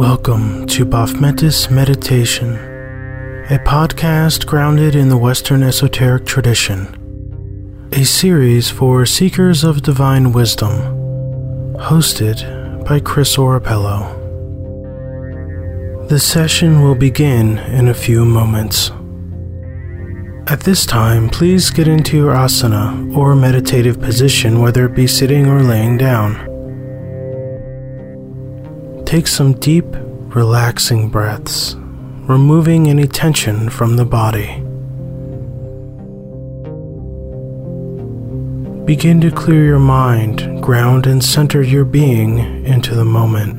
Welcome to Baphometus Meditation, a podcast grounded in the Western esoteric tradition, a series for seekers of divine wisdom, hosted by Chris Orapello. The session will begin in a few moments. At this time, please get into your asana or meditative position, whether it be sitting or laying down. Take some deep, relaxing breaths, removing any tension from the body. Begin to clear your mind, ground and center your being into the moment.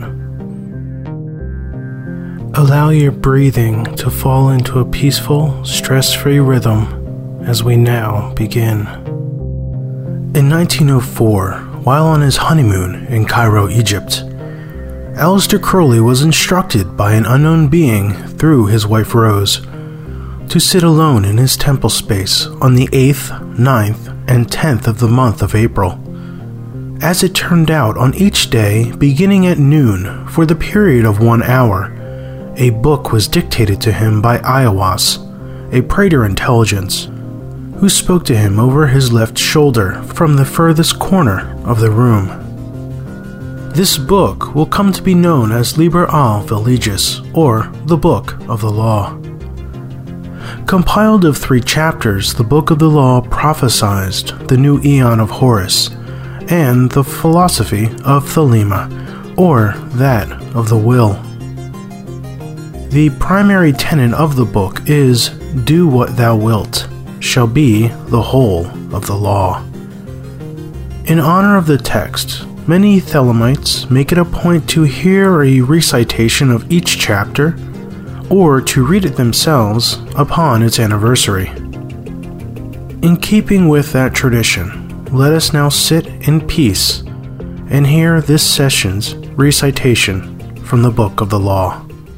Allow your breathing to fall into a peaceful, stress-free rhythm as we now begin. In 1904, while on his honeymoon in Cairo, Egypt, Aleister Crowley was instructed by an unknown being through his wife Rose to sit alone in his temple space on the 8th, 9th, and 10th of the month of April. As it turned out, on each day, beginning at noon, for the period of 1 hour, a book was dictated to him by Aiwass, a praetor intelligence, who spoke to him over his left shoulder from the furthest corner of the room. This book will come to be known as Liber al-Veliges, or the Book of the Law. Compiled of 3 chapters, the Book of the Law prophesied the new Aeon of Horus and the philosophy of Thelema, or that of the will. The primary tenet of the book is, "Do what thou wilt, shall be the whole of the law." In honor of the text, many Thelemites make it a point to hear a recitation of each chapter, or to read it themselves upon its anniversary. In keeping with that tradition, let us now sit in peace and hear this session's recitation from the Book of the Law.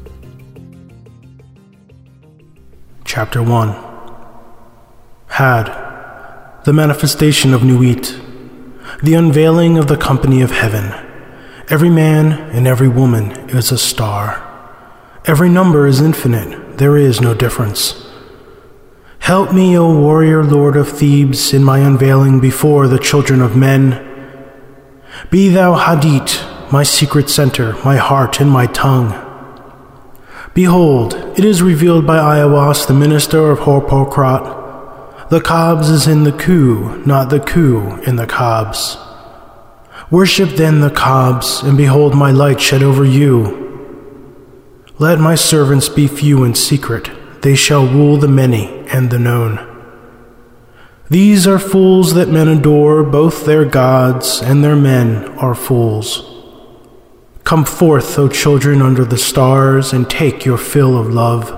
Chapter 1. Had, the manifestation of Nuit, the unveiling of the company of heaven. Every man and every woman is a star. Every number is infinite, there is no difference. Help me, O warrior lord of Thebes, in my unveiling before the children of men. Be thou Hadit, my secret center, my heart and my tongue. Behold, it is revealed by Aiwass, the minister of Horpokrat. The Cobs is in the Ku, not the Ku in the Cobs. Worship then the Cobs, and behold my light shed over you. Let my servants be few in secret, they shall rule the many and the known. These are fools that men adore, both their gods and their men are fools. Come forth, O children under the stars, and take your fill of love.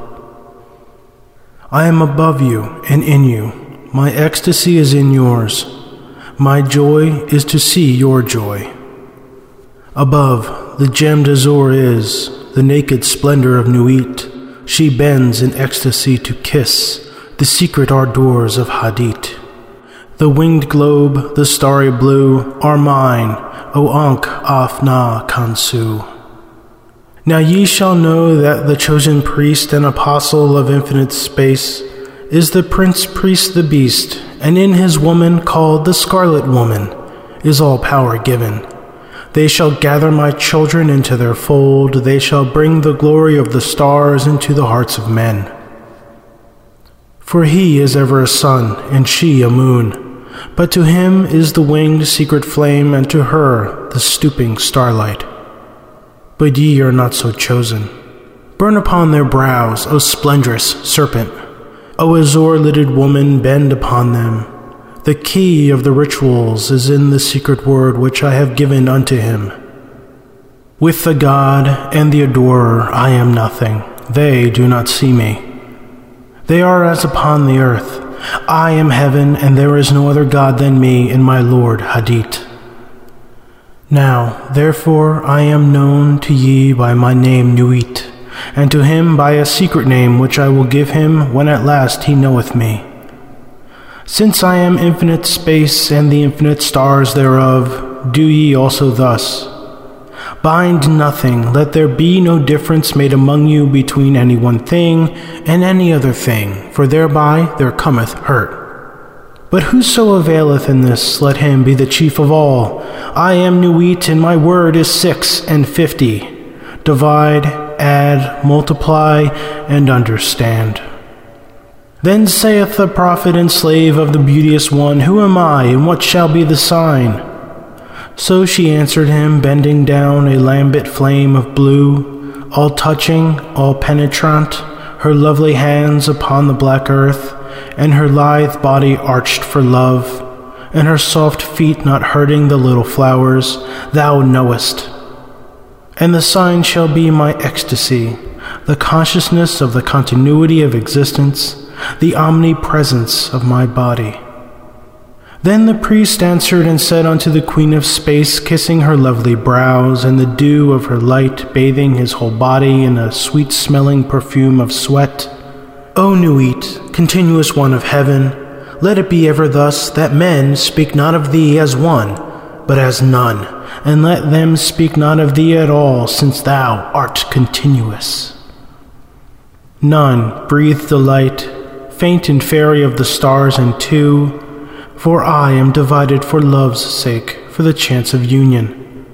I am above you and in you. My ecstasy is in yours. My joy is to see your joy. Above, the gemmed azure is, the naked splendor of Nuit. She bends in ecstasy to kiss the secret ardors of Hadit. The winged globe, the starry blue, are mine, O Ankh Afna Kansu. Now ye shall know that the chosen priest and apostle of infinite space is the prince priest the beast, and in his woman called the Scarlet Woman is all power given. They shall gather my children into their fold, they shall bring the glory of the stars into the hearts of men. For he is ever a sun, and she a moon, but to him is the winged secret flame, and to her the stooping starlight. But ye are not so chosen. Burn upon their brows, O splendrous serpent. O azure-lidded woman, bend upon them. The key of the rituals is in the secret word which I have given unto him. With the God and the adorer I am nothing. They do not see me. They are as upon the earth. I am heaven, and there is no other God than me in my Lord Hadit. Now, therefore, I am known to ye by my name Nuit, and to him by a secret name which I will give him when at last he knoweth me. Since I am infinite space and the infinite stars thereof, do ye also thus. Bind nothing, let there be no difference made among you between any one thing and any other thing, for thereby there cometh hurt. But whoso availeth in this, let him be the chief of all. I am Nuit, and my word is 56. Divide, add, multiply, and understand. Then saith the prophet and slave of the beauteous one, Who am I, and what shall be the sign? So she answered him, bending down a lambent flame of blue, all touching, all penetrant, her lovely hands upon the black earth, and her lithe body arched for love, and her soft feet not hurting the little flowers, thou knowest. And the sign shall be my ecstasy, the consciousness of the continuity of existence, the omnipresence of my body. Then the priest answered and said unto the queen of space, kissing her lovely brows, and the dew of her light bathing his whole body in a sweet-smelling perfume of sweat, O Nuit, continuous one of heaven, let it be ever thus, that men speak not of thee as one, but as none, and let them speak not of thee at all, since thou art continuous. None breathe the light, faint and fairy of the stars and two, for I am divided for love's sake, for the chance of union.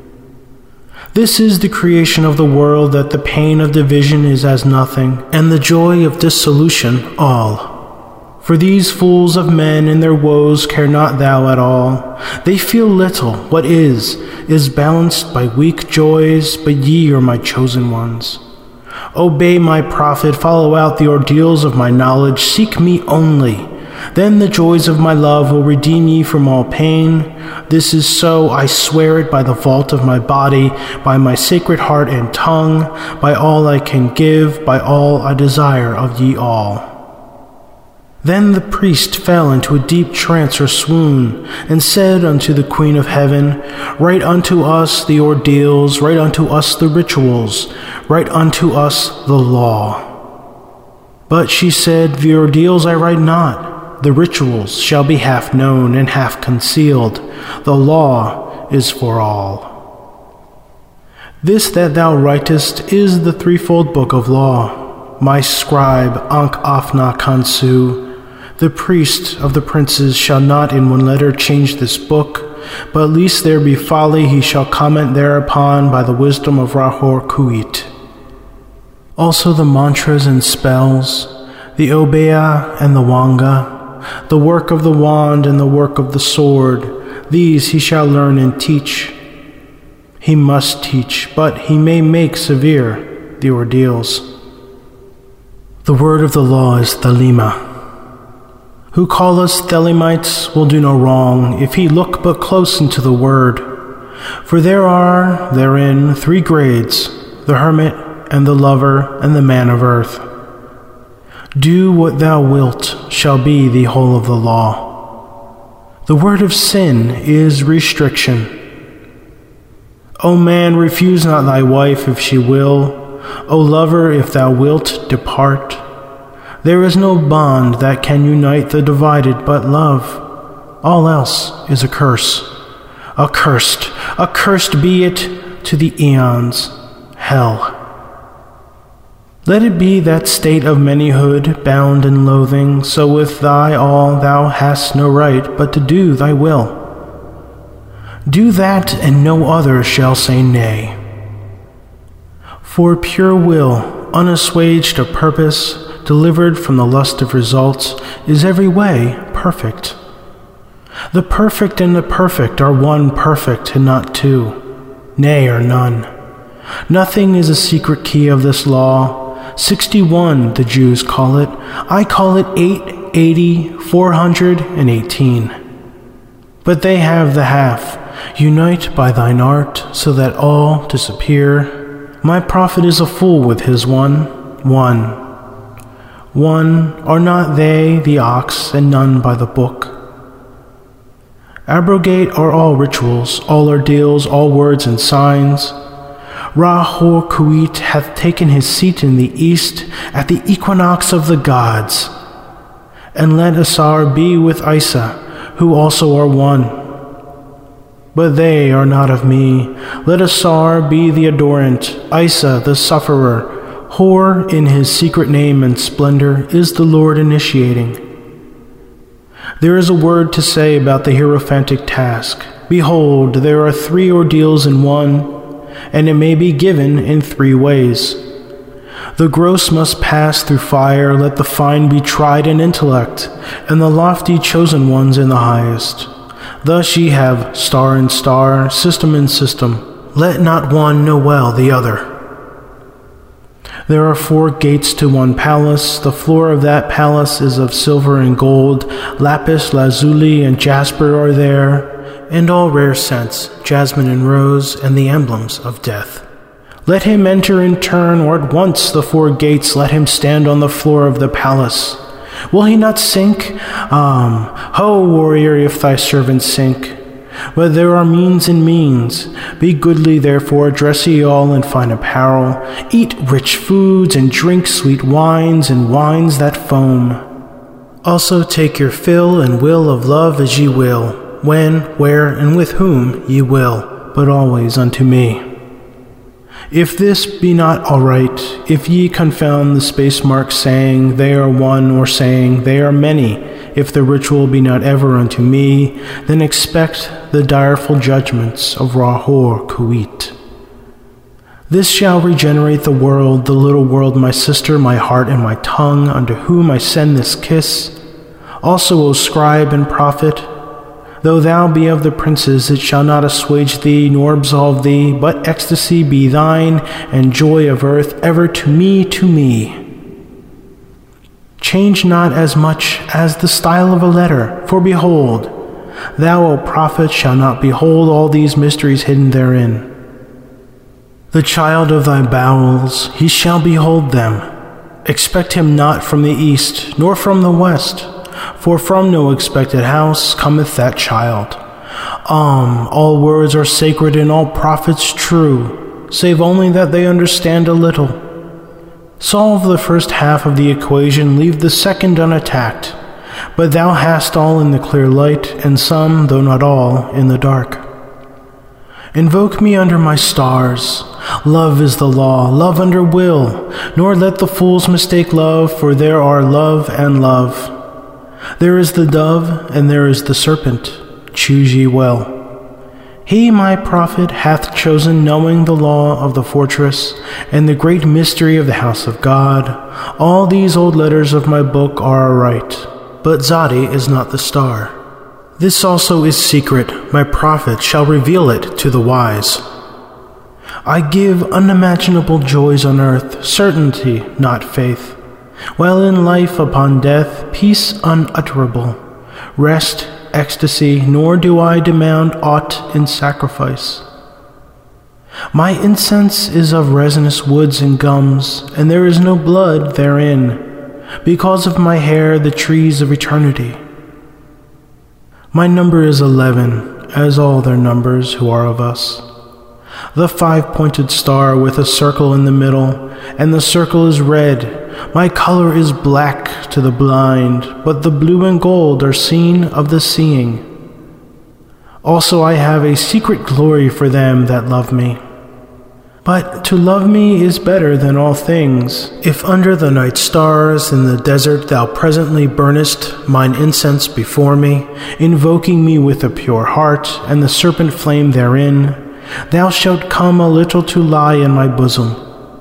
This is the creation of the world, that the pain of division is as nothing, and the joy of dissolution all. For these fools of men in their woes care not thou at all. They feel little. What is balanced by weak joys, but ye are my chosen ones. Obey my prophet, follow out the ordeals of my knowledge, seek me only. Then the joys of my love will redeem ye from all pain. This is so, I swear it by the vault of my body, by my sacred heart and tongue, by all I can give, by all I desire of ye all. Then the priest fell into a deep trance or swoon, and said unto the Queen of Heaven, Write unto us the ordeals, write unto us the rituals, write unto us the law. But she said, The ordeals I write not. The rituals shall be half known and half concealed. The law is for all. This that thou writest is the threefold book of law. My scribe, Ankh Afna Kansu, the priest of the princes, shall not in one letter change this book, but lest there be folly, he shall comment thereupon by the wisdom of Rahor Kuit. Also the mantras and spells, the Obeah and the Wanga, the work of the wand and the work of the sword, these he shall learn and teach. He must teach, but he may make severe the ordeals. The word of the law is Thelema. Who call us Thelemites will do no wrong if he look but close into the word. For there are therein 3 grades, the hermit and the lover and the man of earth. Do what thou wilt shall be the whole of the law. The word of sin is restriction. O man, refuse not thy wife if she will. O lover, if thou wilt, depart. There is no bond that can unite the divided but love. All else is a curse. Accursed be it to the eons. Hell. Let it be that state of manyhood, bound in loathing, so with thy all thou hast no right but to do thy will. Do that, and no other shall say nay. For pure will, unassuaged of purpose, delivered from the lust of results, is every way perfect. The perfect and the perfect are one perfect, and not two, nay, or none. Nothing is a secret key of this law. 61 the Jews call it. I call it 880, 418. But they have the half. Unite by thine art, so that all disappear. My prophet is a fool with his one. Are not they the ox, and none by the book? Abrogate are all rituals, all ordeals, all words and signs. Rahor Kuit hath taken his seat in the east at the equinox of the gods. And let Asar be with Isa, who also are one. but they are not of me. Let Asar be the adorant, Isa the sufferer. Hor in his secret name and splendor is the Lord initiating. There is a word to say about the hierophantic task. Behold, there are 3 ordeals in one, and it may be given in 3 ways. The gross must pass through fire, let the fine be tried in intellect, and the lofty chosen ones in the highest. Thus ye have star in star, system in system. Let not one know well the other. There are 4 gates to one palace. The floor of that palace is of silver and gold. Lapis lazuli and jasper are there, and all rare scents, jasmine and rose, and the emblems of death. Let him enter in turn, or at once the 4 gates let him stand on the floor of the palace. Will he not sink? Ho, warrior, if thy servant sink. But there are means and means. Be goodly, therefore, dress ye all in fine apparel. Eat rich foods, and drink sweet wines, and wines that foam. Also take your fill and will of love as ye will, when, where, and with whom ye will, but always unto me. If this be not all right, if ye confound the space mark, saying they are one, or saying they are many, if the ritual be not ever unto me, then expect the direful judgments of Rahor Kuit. This shall regenerate the world, the little world, my sister, my heart, and my tongue, unto whom I send this kiss. Also, O scribe and prophet, though thou be of the princes, it shall not assuage thee, nor absolve thee, but ecstasy be thine, and joy of earth ever to me, to me. Change not as much as the style of a letter, for behold, thou, O prophet, shalt not behold all these mysteries hidden therein. The child of thy bowels, he shall behold them. Expect him not from the east, nor from the west, for from no expected house cometh that child. All words are sacred and all prophets true, save only that they understand a little. Solve the first half of the equation, leave the second unattacked. But thou hast all in the clear light, and some, though not all, in the dark. Invoke me under my stars. Love is the law, love under will, nor let the fools mistake love, for there are love and love. There is the dove, and there is the serpent. Choose ye well. He, my prophet, hath chosen, knowing the law of the fortress, and the great mystery of the house of God. All these old letters of my book are aright, but Zadi is not the star. This also is secret, my prophet shall reveal it to the wise. I give unimaginable joys on earth, certainty, not faith, while in life upon death, peace unutterable, rest, ecstasy, nor do I demand aught in sacrifice. My incense is of resinous woods and gums, and there is no blood therein, because of my hair the trees of eternity. My number is 11, as all their numbers who are of us. The 5-pointed star with a circle in the middle, and the circle is red. My color is black to the blind, but the blue and gold are seen of the seeing. Also I have a secret glory for them that love me. But to love me is better than all things. If under the night stars in the desert thou presently burnest mine incense before me, invoking me with a pure heart, and the serpent flame therein, thou shalt come a little to lie in my bosom.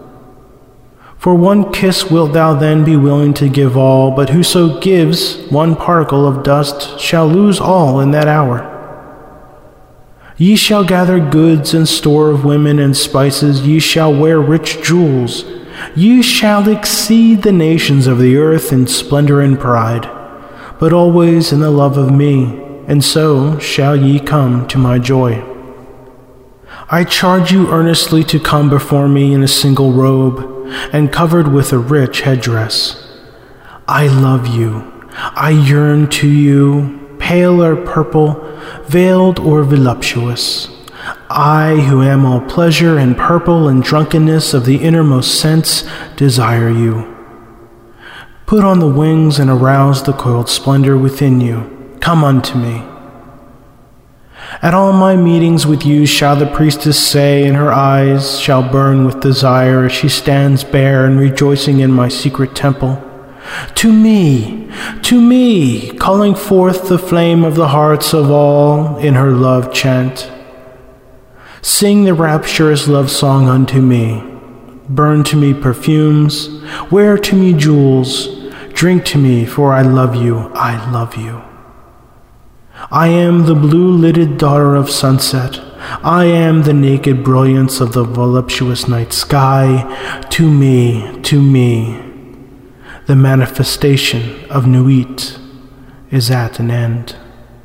For one kiss wilt thou then be willing to give all, but whoso gives one particle of dust shall lose all in that hour. Ye shall gather goods and store of women and spices, ye shall wear rich jewels, ye shall exceed the nations of the earth in splendor and pride, but always in the love of me, and so shall ye come to my joy. I charge you earnestly to come before me in a single robe, and covered with a rich headdress. I love you, I yearn to you, pale or purple, veiled or voluptuous. I, who am all pleasure and purple and drunkenness of the innermost sense, desire you. Put on the wings and arouse the coiled splendor within you. Come unto me. At all my meetings with you shall the priestess say, and her eyes shall burn with desire as she stands bare and rejoicing in my secret temple. To me, calling forth the flame of the hearts of all in her love chant. Sing the rapturous love song unto me. Burn to me perfumes, wear to me jewels, drink to me, for I love you, I love you. I am the blue-lidded daughter of sunset. I am the naked brilliance of the voluptuous night sky. To me, the manifestation of Nuit is at an end.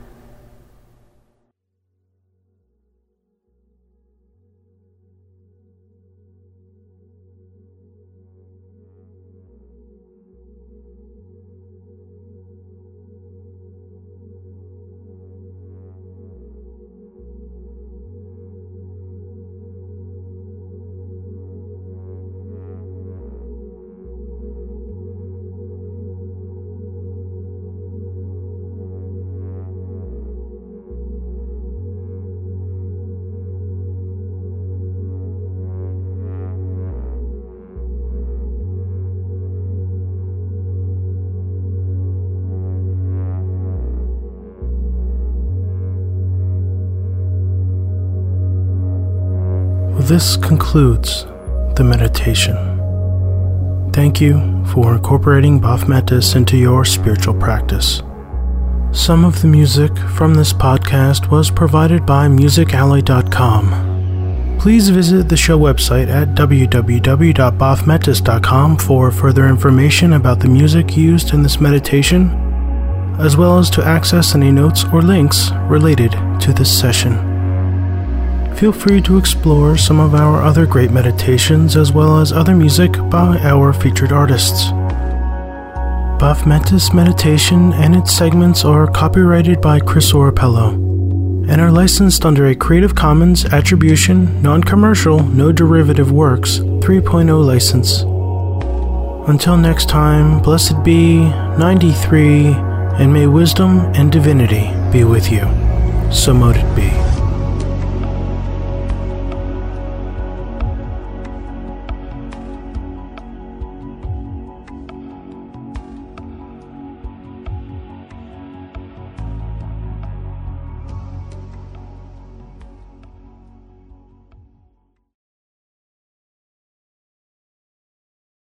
This concludes the meditation. Thank you for incorporating Baphometus into your spiritual practice. Some of the music from this podcast was provided by musically.com. Please visit the show website at www.baphometus.com for further information about the music used in this meditation, as well as to access any notes or links related to this session. Feel free to explore some of our other great meditations as well as other music by our featured artists. Baphometus Meditation and its segments are copyrighted by Chris Orapello and are licensed under a Creative Commons Attribution, Non-Commercial, No Derivative Works 3.0 license. Until next time, blessed be 93, and may wisdom and divinity be with you. So mote it be.